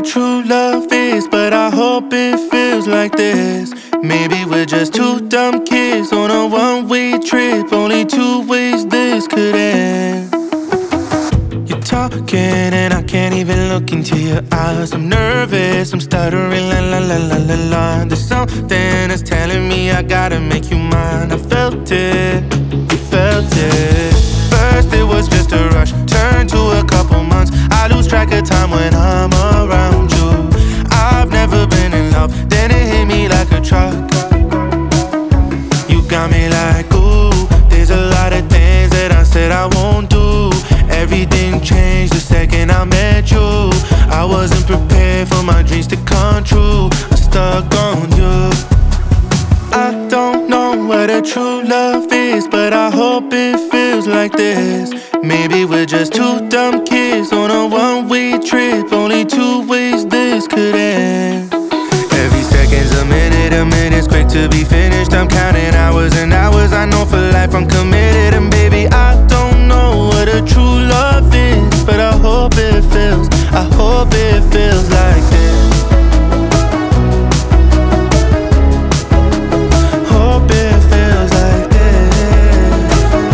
true love is, but I hope it feels like this. Maybe we're just two dumb kids on a one-way trip. Only two ways this could end. You're talking and I can't even look into your eyes. I'm nervous, I'm stuttering, la la la la la la. There's something that's telling me I gotta make you mine. I felt it, you felt it. First it was just a rush, turned to a couple months. I lose track of time when I'm around you. I've never been in love, then it hit me like a truck. You got me like, ooh, there's a lot of things that I said I won't do. Everything changed the second I met you. I wasn't prepared for my dreams to come true. I'm stuck on you. I don't know what a true love is, but I hope it feels like this. Maybe we're just two dumb kids on a one-way trip. Only two ways this could end. Every second's a minute's quick to be finished. I'm counting hours and hours. I know for life I'm committed. And baby, I don't know what a true love is, but I hope it feels like this. Hope it feels like this.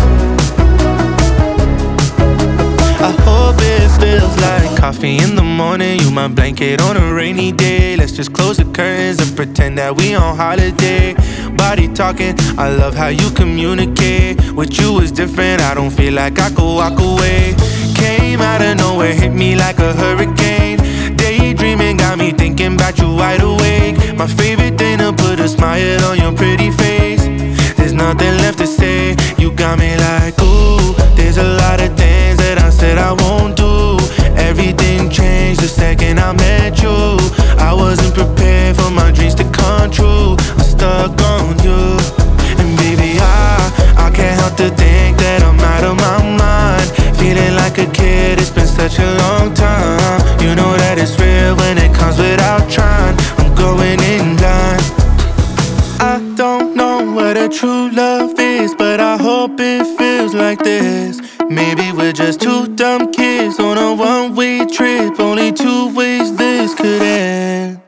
I hope it feels like coffee in the morning, you my blanket on a rainy day. Let's just close the curtains and pretend that we on holiday. Body talking, I love how you communicate. With you is different, I don't feel like I could walk away. Came out of nowhere, hit me like a hurricane. Daydreaming got me thinking about you wide awake. My favorite thing to put a smile on your pretty face. There's nothing left to say. You got me like, ooh, there's a lot of things that I said I won't do. Everything changed the second I met you. I wasn't prepared for my dreams to come true. I'm stuck on you. And baby, I can't help to think that I'm out of my mind. Feeling like a kid, it's been such a long time. You know that it's real when it comes without trying. I'm going in blind. I don't know what a true love is, but I hope it feels like this. Maybe we're just two dumb kids on a one-way trip. Only two ways this could end.